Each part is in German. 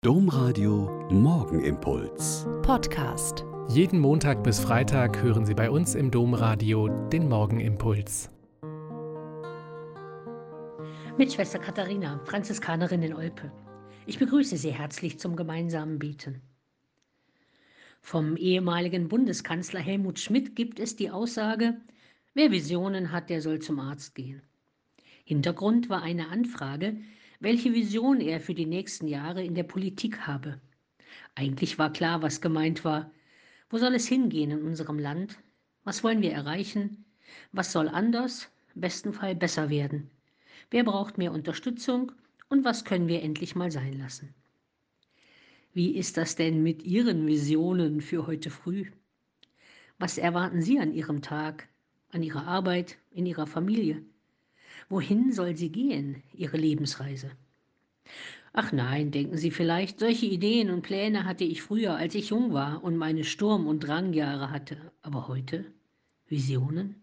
Domradio Morgenimpuls. Podcast. Jeden Montag bis Freitag hören Sie bei uns im Domradio den Morgenimpuls. Mit Schwester Katharina, Franziskanerin in Olpe. Ich begrüße Sie herzlich zum gemeinsamen Beten. Vom ehemaligen Bundeskanzler Helmut Schmidt gibt es die Aussage, wer Visionen hat, der soll zum Arzt gehen. Hintergrund war eine Anfrage, welche Vision er für die nächsten Jahre in der Politik habe. Eigentlich war klar, was gemeint war. Wo soll es hingehen in unserem Land? Was wollen wir erreichen? Was soll anders, im besten Fall besser werden? Wer braucht mehr Unterstützung und was können wir endlich mal sein lassen? Wie ist das denn mit Ihren Visionen für heute früh? Was erwarten Sie an Ihrem Tag, an Ihrer Arbeit, in Ihrer Familie? Wohin soll sie gehen, Ihre Lebensreise? Ach nein, denken Sie vielleicht, solche Ideen und Pläne hatte ich früher, als ich jung war und meine Sturm- und Drangjahre hatte. Aber heute? Visionen?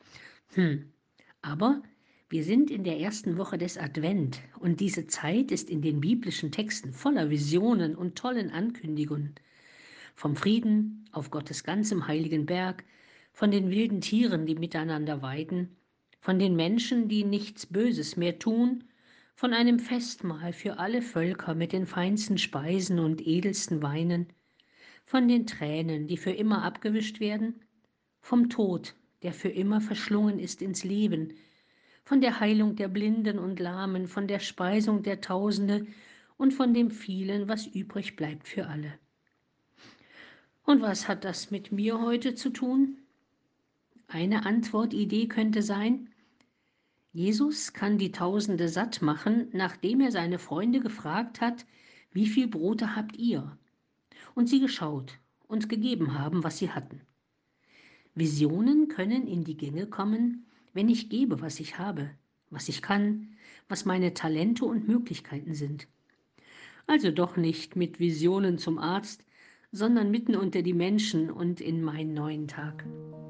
Aber wir sind in der ersten Woche des Advent und diese Zeit ist in den biblischen Texten voller Visionen und tollen Ankündigungen. Vom Frieden auf Gottes ganzem heiligen Berg, von den wilden Tieren, die miteinander weiden, von den Menschen, die nichts Böses mehr tun, von einem Festmahl für alle Völker mit den feinsten Speisen und edelsten Weinen, von den Tränen, die für immer abgewischt werden, vom Tod, der für immer verschlungen ist ins Leben, von der Heilung der Blinden und Lahmen, von der Speisung der Tausende und von dem vielen, was übrig bleibt für alle. Und was hat das mit mir heute zu tun? Eine Antwortidee könnte sein, Jesus kann die Tausende satt machen, nachdem er seine Freunde gefragt hat, wie viel Brote habt ihr? Und sie geschaut und gegeben haben, was sie hatten. Visionen können in die Gänge kommen, wenn ich gebe, was ich habe, was ich kann, was meine Talente und Möglichkeiten sind. Also doch nicht mit Visionen zum Arzt, sondern mitten unter die Menschen und in meinen neuen Tag.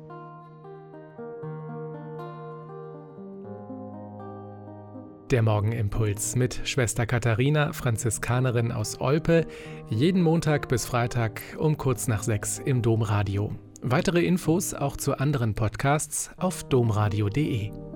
Der Morgenimpuls mit Schwester Katharina, Franziskanerin aus Olpe, jeden Montag bis Freitag um kurz nach 6 im Domradio. Weitere Infos auch zu anderen Podcasts auf domradio.de.